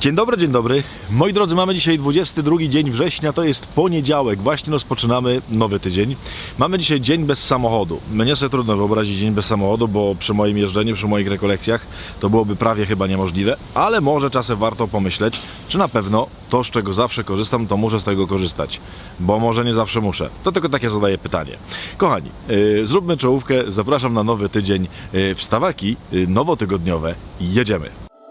Dzień dobry. Moi drodzy, mamy dzisiaj 22 dzień września, to jest poniedziałek. Właśnie rozpoczynamy nowy tydzień. Mamy dzisiaj dzień bez samochodu. Mnie sobie trudno wyobrazić dzień bez samochodu, bo przy moim jeżdżeniu, przy moich rekolekcjach to byłoby prawie chyba niemożliwe, ale może czasem warto pomyśleć, czy na pewno to, z czego zawsze korzystam, to muszę z tego korzystać, bo może nie zawsze muszę. To tylko takie zadaję pytanie. Kochani, zróbmy czołówkę, zapraszam na nowy tydzień. Wstawaki nowotygodniowe i jedziemy.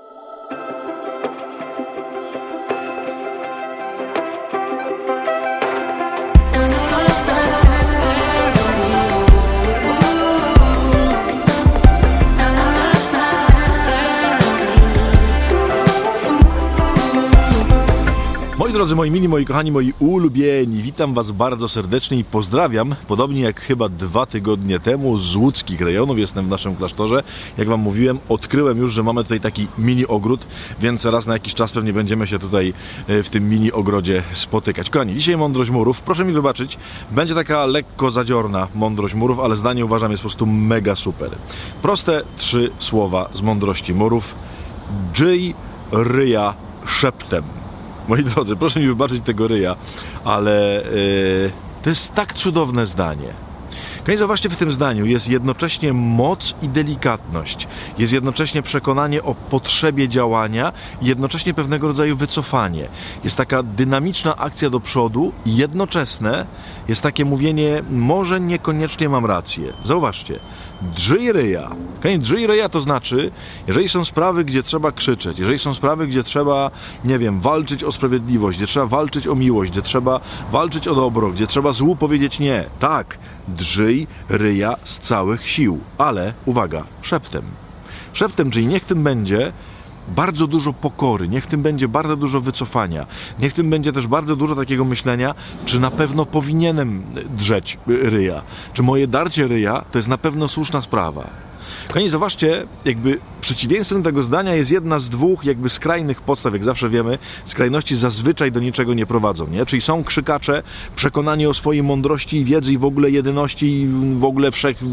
Moi drodzy, moi mili, moi kochani, moi ulubieni, witam Was bardzo serdecznie i pozdrawiam, podobnie jak chyba 2 tygodnie temu z łódzkich rejonów. Jestem w naszym klasztorze. Jak Wam mówiłem, odkryłem już, że mamy tutaj taki mini ogród, więc raz na jakiś czas pewnie będziemy się tutaj w tym mini ogrodzie spotykać. Kochani, dzisiaj mądrość murów. Proszę mi wybaczyć, będzie taka lekko zadziorna mądrość murów, ale zdanie uważam jest po prostu mega super. Proste 3 słowa z mądrości murów. Dżyj ryja szeptem. Moi drodzy, proszę mi wybaczyć tego ryja, ale to jest tak cudowne zdanie. Kochani, zauważcie, w tym zdaniu jest jednocześnie moc i delikatność. Jest jednocześnie przekonanie o potrzebie działania i jednocześnie pewnego rodzaju wycofanie. Jest taka dynamiczna akcja do przodu i jednoczesne jest takie mówienie, może niekoniecznie mam rację. Zauważcie, drzyj ryja. Kochani, drzyj ryja to znaczy, jeżeli są sprawy, gdzie trzeba krzyczeć, jeżeli są sprawy, gdzie trzeba, nie wiem, walczyć o sprawiedliwość, gdzie trzeba walczyć o miłość, gdzie trzeba walczyć o dobro, gdzie trzeba złu powiedzieć nie. Tak, drzyj ryja z całych sił, ale uwaga, szeptem. Szeptem, czyli niech tym będzie bardzo dużo pokory, niech tym będzie bardzo dużo wycofania, niech tym będzie też bardzo dużo takiego myślenia, czy na pewno powinienem drzeć ryja, czy moje darcie ryja to jest na pewno słuszna sprawa. Kochani, zobaczcie, jakby przeciwieństwem tego zdania jest jedna z 2 jakby skrajnych podstaw, jak zawsze wiemy, skrajności zazwyczaj do niczego nie prowadzą, nie? Czyli są krzykacze, przekonani o swojej mądrości i wiedzy i w ogóle jedyności i w ogóle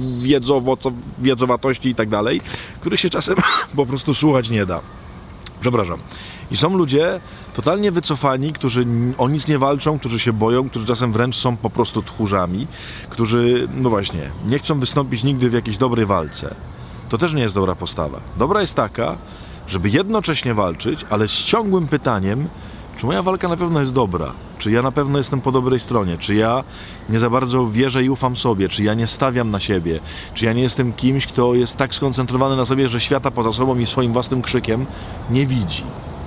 wszechwiedzowatości i tak dalej, których się czasem po prostu słuchać nie da. Przepraszam. I są ludzie totalnie wycofani, którzy o nic nie walczą, którzy się boją, którzy czasem wręcz są po prostu tchórzami, którzy, no właśnie, nie chcą wystąpić nigdy w jakiejś dobrej walce. To też nie jest dobra postawa. Dobra jest taka, żeby jednocześnie walczyć, ale z ciągłym pytaniem, czy moja walka na pewno jest dobra, czy ja na pewno jestem po dobrej stronie, czy ja nie za bardzo wierzę i ufam sobie, czy ja nie stawiam na siebie, czy ja nie jestem kimś, kto jest tak skoncentrowany na sobie, że świata poza sobą i swoim własnym krzykiem nie widzi.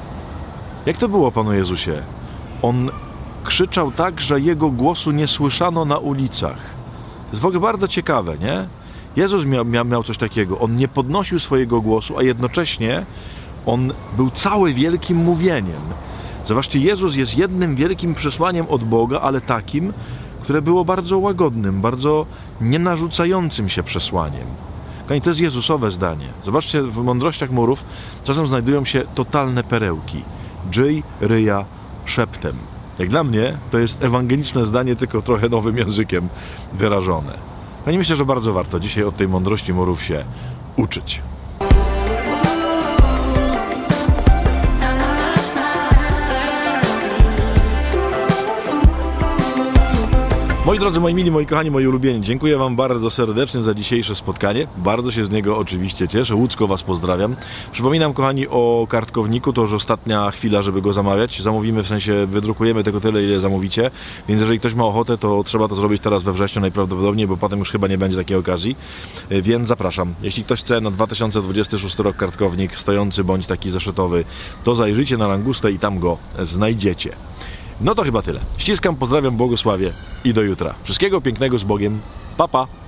Jak to było, Panu Jezusie? On krzyczał tak, że Jego głosu nie słyszano na ulicach. To jest w ogóle bardzo ciekawe, nie? Jezus miał coś takiego. On nie podnosił swojego głosu, a jednocześnie On był cały wielkim mówieniem. Zobaczcie, Jezus jest jednym wielkim przesłaniem od Boga, ale takim, które było bardzo łagodnym, bardzo nienarzucającym się przesłaniem. Kochani, to jest Jezusowe zdanie. Zobaczcie, w mądrościach murów czasem znajdują się totalne perełki. Dżyj ryja szeptem. Jak dla mnie to jest ewangeliczne zdanie, tylko trochę nowym językiem wyrażone. Kochani, myślę, że bardzo warto dzisiaj od tej mądrości murów się uczyć. Moi drodzy, moi mili, moi kochani, moi ulubieni, dziękuję Wam bardzo serdecznie za dzisiejsze spotkanie. Bardzo się z niego oczywiście cieszę. Łódzko Was pozdrawiam. Przypominam, kochani, o kartkowniku. To już ostatnia chwila, żeby go zamawiać. Zamówimy, w sensie wydrukujemy tego tyle, ile zamówicie. Więc jeżeli ktoś ma ochotę, to trzeba to zrobić teraz we wrześniu najprawdopodobniej, bo potem już chyba nie będzie takiej okazji. Więc zapraszam. Jeśli ktoś chce na 2026 rok kartkownik stojący bądź taki zeszytowy, to zajrzyjcie na Langustę i tam go znajdziecie. No to chyba tyle. Ściskam, pozdrawiam, błogosławię i do jutra. Wszystkiego pięknego z Bogiem. Pa, pa!